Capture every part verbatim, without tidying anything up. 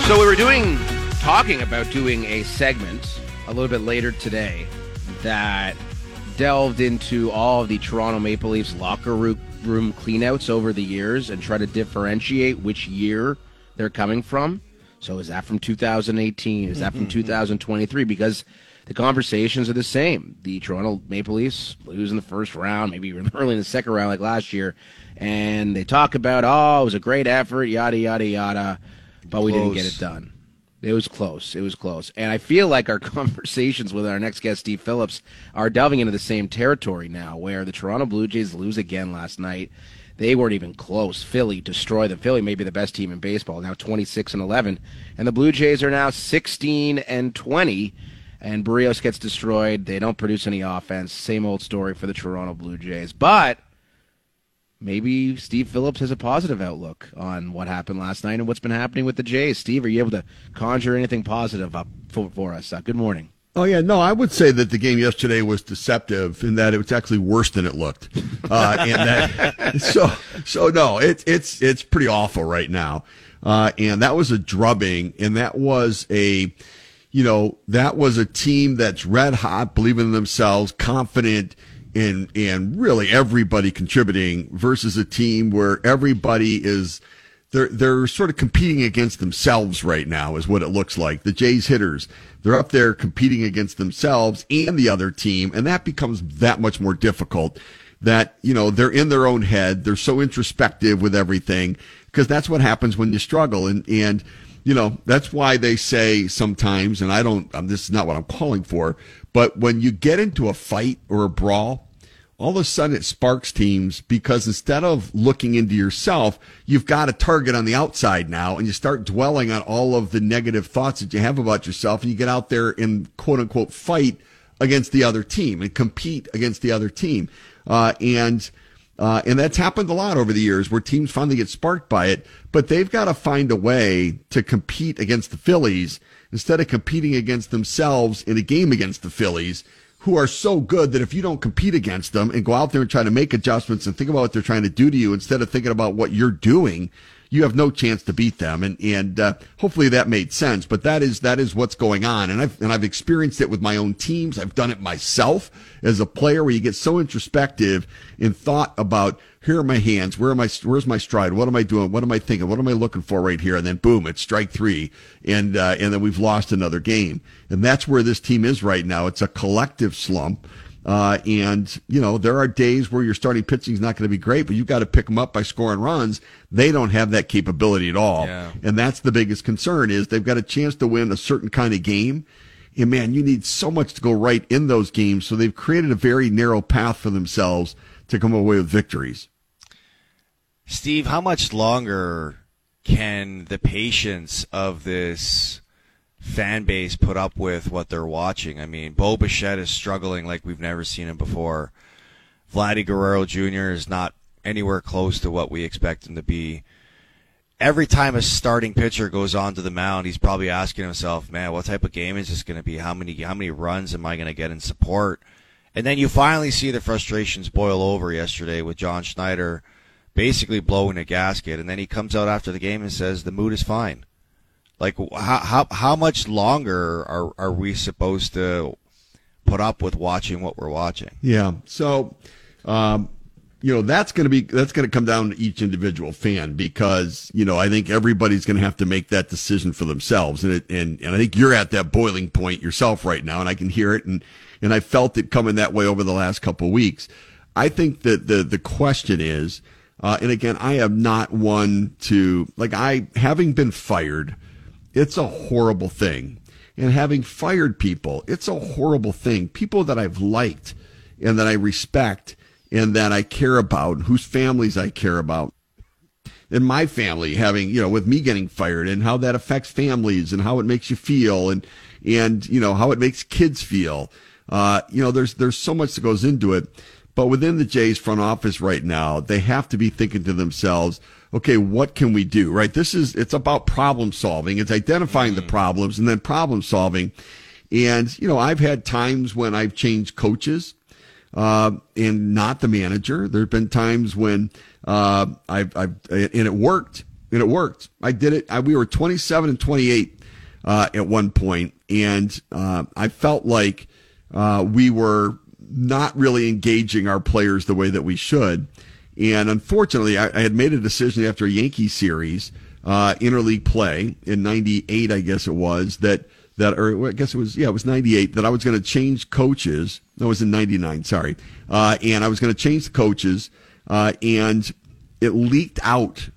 So we were doing, talking about doing a segment a little bit later today that delved into all of the Toronto Maple Leafs locker room cleanouts over the years and try to differentiate which year they're coming from. So is that from two thousand eighteen? Is that from two thousand twenty-three? Because the conversations are the same. The Toronto Maple Leafs lose in the first round, maybe even early in the second round like last year, and they talk about, oh, it was a great effort, yada, yada, yada. But we didn't get it done. It was close. It was close. And I feel like our conversations with our next guest, Steve Phillips, are delving into the same territory now, where the Toronto Blue Jays lose again last night. They weren't even close. Philly destroyed them. Philly may be the best team in baseball, now twenty-six and eleven. And the Blue Jays are now sixteen and twenty. And Barrios gets destroyed. They don't produce any offense. Same old story for the Toronto Blue Jays. But maybe Steve Phillips has a positive outlook on what happened last night and what's been happening with the Jays. Steve, are you able to conjure anything positive up for, for us? Uh, good morning. Oh, yeah. No, I would say that the game yesterday was deceptive in that it was actually worse than it looked. Uh, and that, so, so no, it, it's, it's pretty awful right now. Uh, and that was a drubbing, and that was a, you know, that was a team that's red hot, believing in themselves, confident, And, and really everybody contributing versus a team where everybody is, they're, they're sort of competing against themselves right now is what it looks like. The Jays hitters, they're up there competing against themselves and the other team. And that becomes that much more difficult that, you know, they're in their own head. They're so introspective with everything because that's what happens when you struggle. And, and, you know, that's why they say sometimes, and I don't, um, this is not what I'm calling for, but when you get into a fight or a brawl, all of a sudden it sparks teams because instead of looking into yourself, you've got a target on the outside now, and you start dwelling on all of the negative thoughts that you have about yourself, and you get out there and quote unquote fight against the other team and compete against the other team. Uh, and, uh, and that's happened a lot over the years where teams finally get sparked by it, but they've got to find a way to compete against the Phillies instead of competing against themselves in a game against the Phillies, who are so good that if you don't compete against them and go out there and try to make adjustments and think about what they're trying to do to you instead of thinking about what you're doing, you have no chance to beat them. And, and, uh, hopefully that made sense, but that is, that is what's going on. And I've, and I've experienced it with my own teams. I've done it myself as a player where you get so introspective in thought about, here are my hands, where am I, where's my stride? What am I doing? What am I thinking? What am I looking for right here? And then boom, it's strike three. And, uh, and then we've lost another game. And that's where this team is right now. It's a collective slump. Uh, and, you know, there are days where your starting pitching is not going to be great, but you've got to pick them up by scoring runs. They don't have that capability at all. Yeah. And that's the biggest concern is they've got a chance to win a certain kind of game. And man, you need so much to go right in those games. So they've created a very narrow path for themselves to come away with victories. Steve, how much longer can the patience of this fan base put up with what they're watching? I mean, Bo Bichette is struggling like we've never seen him before. Vladdy Guerrero Junior is not anywhere close to what we expect him to be. Every time a starting pitcher goes onto the mound, he's probably asking himself, man, what type of game is this going to be? How many how many runs am I going to get in support? And then you finally see the frustrations boil over yesterday with John Schneider basically blowing a gasket, and then he comes out after the game and says the mood is fine. Like, how how how much longer are are we supposed to put up with watching what we're watching? Yeah. So, um, you know, that's going to be that's going to come down to each individual fan because, you know, I think everybody's going to have to make that decision for themselves, and it, and and I think you're at that boiling point yourself right now, and I can hear it, and and I felt it coming that way over the last couple of weeks. I think that the the question is. Uh, and again, I am not one to, like, I, having been fired, it's a horrible thing. And having fired people, it's a horrible thing. People that I've liked and that I respect and that I care about, whose families I care about. And my family having, you know, with me getting fired and how that affects families and how it makes you feel and, and, you know, how it makes kids feel. Uh, you know, there's, there's so much that goes into it. But within the Jays front office right now, they have to be thinking to themselves, okay, what can we do, right? This is, it's about problem solving. It's identifying mm-hmm. the problems and then problem solving. And, you know, I've had times when I've changed coaches, uh, and not the manager. There have been times when, uh, I've, I've, and it worked. and it worked. I did it. I, we were twenty-seven and twenty-eight uh, at one point, and uh, I felt like uh, we were not really engaging our players the way that we should. And unfortunately, I, I had made a decision after a Yankee series, uh, interleague play in ninety-eight, I guess it was, that, that, or I guess it was, yeah, it was ninety-eight, that I was going to change coaches. No, it was in ninety-nine, sorry. Uh, and I was going to change the coaches, uh, and it leaked out,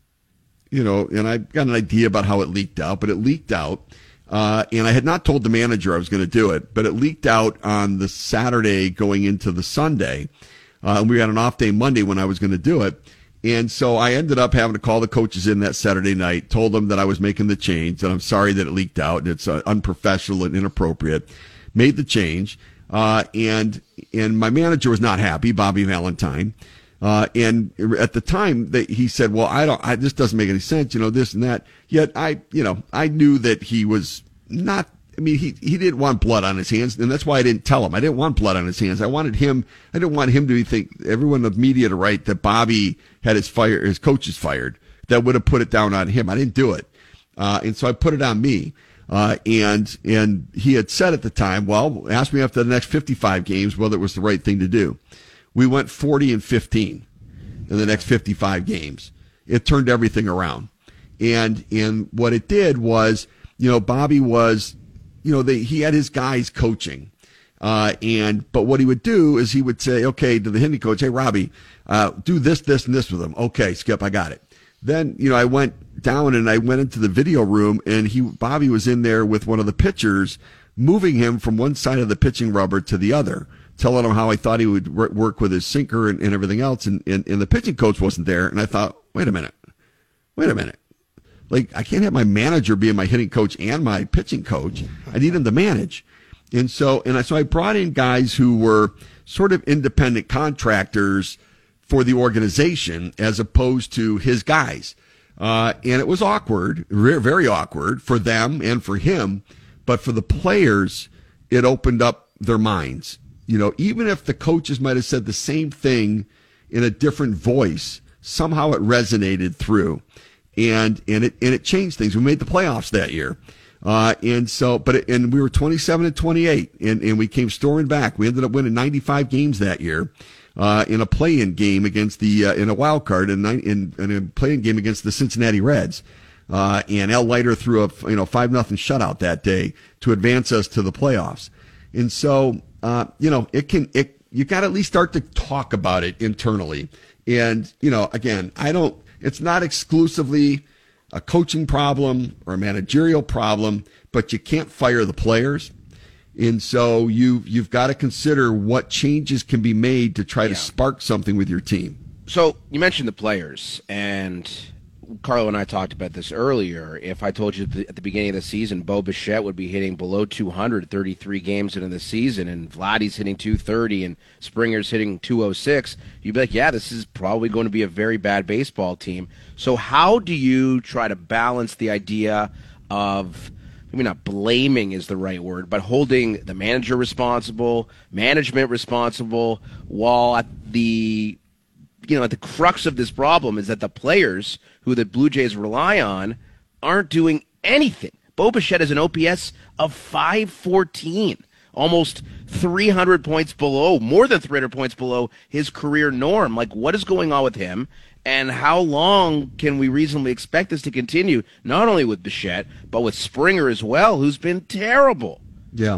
you know, and I got an idea about how it leaked out, but it leaked out. Uh, and I had not told the manager I was going to do it, but it leaked out on the Saturday going into the Sunday. Uh, and we had an off day Monday when I was going to do it. And so I ended up having to call the coaches in that Saturday night, told them that I was making the change, and I'm sorry that it leaked out, and it's uh, unprofessional and inappropriate. Made the change. Uh, and, and my manager was not happy, Bobby Valentine. Uh, and at the time that he said, well, I don't, I, this doesn't make any sense, you know, this and that. Yet I, you know, I knew that he was not, I mean, he, he didn't want blood on his hands, and that's why I didn't tell him. I didn't want blood on his hands. I wanted him, I didn't want him to think, everyone in the media to write that Bobby had his fire, his coaches fired. That would have put it down on him. I didn't do it. Uh, and so I put it on me. Uh, and, and he had said at the time, well, asked me after the next fifty-five games whether it was the right thing to do. We went forty and fifteen in the next fifty-five games. It turned everything around. And, and what it did was, you know, Bobby was, you know, they, he had his guys coaching. Uh, and, but what he would do is he would say, okay, to the hitting coach, hey, Robbie, uh, do this, this, and this with him. Okay, Skip, I got it. Then, you know, I went down and I went into the video room, and he, Bobby was in there with one of the pitchers, moving him from one side of the pitching rubber to the other, telling him how I thought he would work with his sinker and, and everything else. And, and, and the pitching coach wasn't there. And I thought, wait a minute, wait a minute. Like, I can't have my manager being my hitting coach and my pitching coach. I need him to manage. And so, and I, so I brought in guys who were sort of independent contractors for the organization as opposed to his guys. Uh, and it was awkward, very awkward for them and for him. But for the players, it opened up their minds. You know, even if the coaches might have said the same thing in a different voice, somehow it resonated through. And, and it, and it changed things. We made the playoffs that year. Uh, and so, but, it, and we were twenty-seven and twenty-eight, and, and we came storming back. We ended up winning ninety-five games that year, uh, in a play-in game against the, uh, in a wild card, in, in, in a play-in game against the Cincinnati Reds. Uh, and Al Leiter threw a, you know, five nothing shutout that day to advance us to the playoffs. And so, uh, you know, it can, it, you got to at least start to talk about it internally. And, you know, again, I don't, it's not exclusively a coaching problem or a managerial problem, but you can't fire the players. And so you, you've got to consider what changes can be made to try yeah. to spark something with your team. So you mentioned the players, and Carlo and I talked about this earlier. If I told you at the beginning of the season, Bo Bichette would be hitting below two hundred thirty-three games into the season, and Vladdy's hitting two thirty, and Springer's hitting two oh six, you'd be like, yeah, this is probably going to be a very bad baseball team. So how do you try to balance the idea of, maybe not blaming is the right word, but holding the manager responsible, management responsible, while at the you know, at the crux of this problem is that the players who the Blue Jays rely on aren't doing anything. Bo Bichette has an O P S of five fourteen, almost three hundred points below, more than three hundred points below his career norm. Like, what is going on with him, and how long can we reasonably expect this to continue, not only with Bichette, but with Springer as well, who's been terrible? Yeah.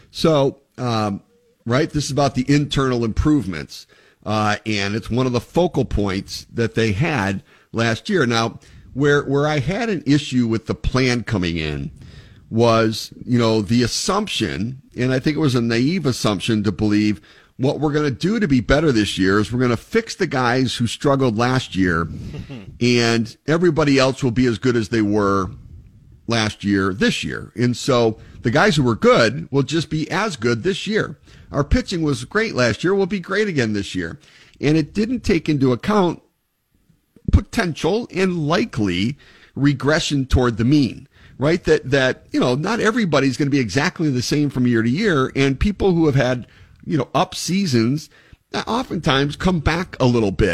So, um, right, this is about the internal improvements. Uh, and it's one of the focal points that they had last year. Now, where where I had an issue with the plan coming in was, you know, the assumption, and I think it was a naive assumption to believe what we're going to do to be better this year is we're going to fix the guys who struggled last year, and everybody else will be as good as they were last year this year. And so the guys who were good will just be as good this year. Our pitching was great last year. We'll be great again this year. And it didn't take into account potential and likely regression toward the mean, right? That, that, you know, not everybody's going to be exactly the same from year to year. And people who have had, you know, up seasons oftentimes come back a little bit.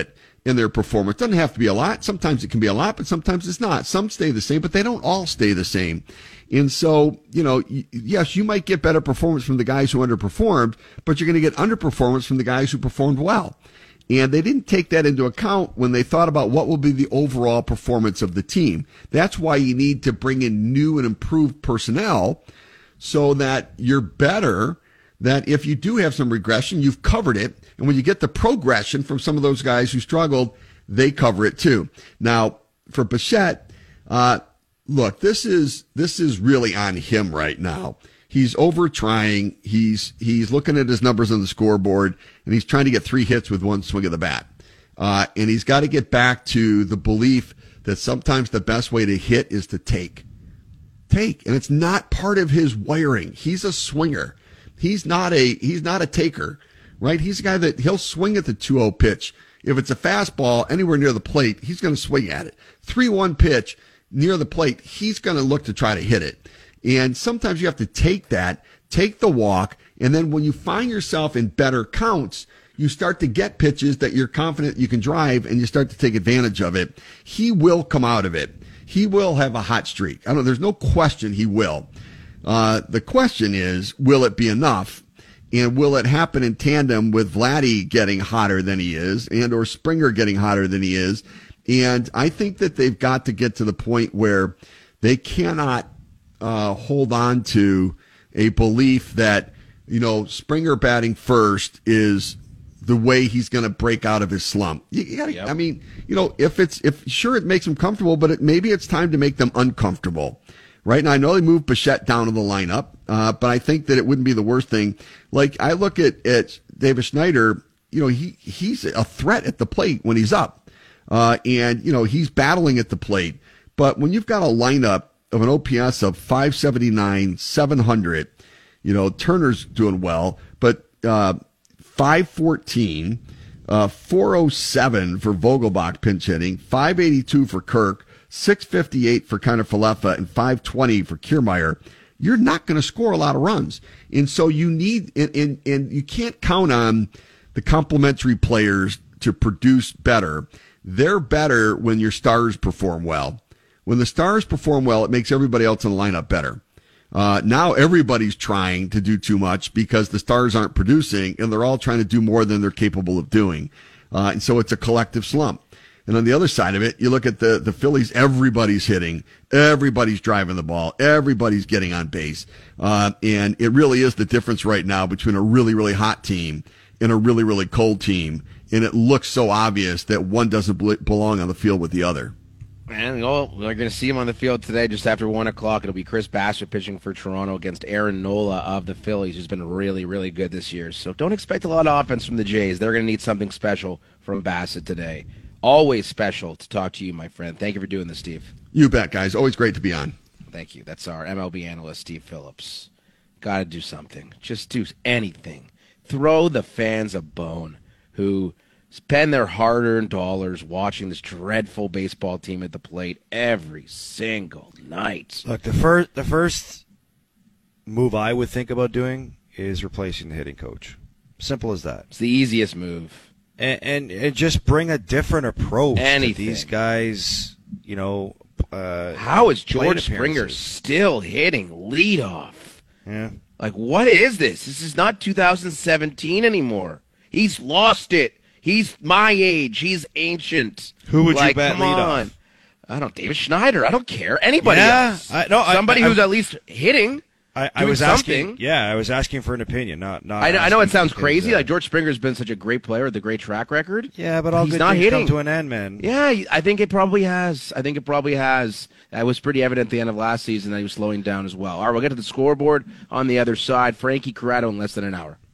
in their performance. Doesn't have to be a lot. Sometimes it can be a lot, but sometimes it's not. Some stay the same, but they don't all stay the same. And so, you know, yes, you might get better performance from the guys who underperformed, but you're going to get underperformance from the guys who performed well. And they didn't take that into account when they thought about what will be the overall performance of the team. That's why you need to bring in new and improved personnel so that you're better, that if you do have some regression, you've covered it. And when you get the progression from some of those guys who struggled, they cover it too. Now, for Bichette, uh, look, this is, this is really on him right now. He's over trying. He's, he's looking at his numbers on the scoreboard, and he's trying to get three hits with one swing of the bat. Uh, and he's got to get back to the belief that sometimes the best way to hit is to take. Take. And it's not part of his wiring. He's a swinger. He's not a, he's not a taker, right? He's a guy that he'll swing at the two oh pitch. If it's a fastball anywhere near the plate, he's going to swing at it. three one pitch near the plate, he's going to look to try to hit it. And sometimes you have to take that, take the walk, and then when you find yourself in better counts, you start to get pitches that you're confident you can drive, and you start to take advantage of it. He will come out of it. He will have a hot streak. I don't know. There's no question he will. Uh, the question is, will it be enough? And will it happen in tandem with Vladdy getting hotter than he is, and or Springer getting hotter than he is? And I think that they've got to get to the point where they cannot uh, hold on to a belief that, you know, Springer batting first is the way he's going to break out of his slump. You, you gotta, yep. I mean, you know, if it's, if sure, it makes him comfortable, but it, maybe it's time to make them uncomfortable. Right now, I know they moved Bichette down to the lineup, uh, but I think that it wouldn't be the worst thing. Like, I look at, at Davis Schneider, you know, he, he's a threat at the plate when he's up. Uh, and, you know, he's battling at the plate. But when you've got a lineup of an O P S of five seventy-nine, seven hundred, you know, Turner's doing well, but, uh, five fourteen, uh, four oh seven for Vogelbach pinch hitting, five eighty-two for Kirk, six fifty-eight for Kiner-Falefa, and five twenty for Kiermaier, you're not going to score a lot of runs. And so you need, and, and, and you can't count on the complementary players to produce better. They're better when your stars perform well. When the stars perform well, it makes everybody else in the lineup better. Uh, now everybody's trying to do too much because the stars aren't producing, and they're all trying to do more than they're capable of doing. Uh, and so it's a collective slump. And on the other side of it, you look at the, the Phillies, everybody's hitting, everybody's driving the ball, everybody's getting on base. Uh, and it really is the difference right now between a really, really hot team and a really, really cold team. And it looks so obvious that one doesn't belong on the field with the other. And oh, we're going to see him on the field today just after one o'clock. It'll be Chris Bassett pitching for Toronto against Aaron Nola of the Phillies, who's been really, really good this year. So don't expect a lot of offense from the Jays. They're going to need something special from Bassett today. Always special to talk to you, my friend. Thank you for doing this, Steve. You bet, guys. Always great to be on. Thank you. That's our M L B analyst, Steve Phillips. Got to do something. Just do anything. Throw the fans a bone who spend their hard-earned dollars watching this dreadful baseball team at the plate every single night. Look, the first the first move I would think about doing is replacing the hitting coach. Simple as that. It's the easiest move. And and, and just bring a different approach Anything. to these guys, you know. Uh, How is George Springer still hitting leadoff? Yeah. Like, what is this? This is not two thousand seventeen anymore. He's lost it. He's my age. He's ancient. Who would like, you bet come lead on. off? I don't. David Schneider. I don't care. Anybody yeah, else. I, no, Somebody I, I, who's at least hitting. I, I doing was something. asking. Yeah, I was asking for an opinion. Not. not I know, I know it sounds because, crazy. Uh, like George Springer's been such a great player with a great track record. Yeah, but all he's good not things hitting. come to an end, man. Yeah, I think it probably has. I think it probably has. It was pretty evident at the end of last season that he was slowing down as well. All right, we'll get to the scoreboard on the other side. Frankie Corrado in less than an hour.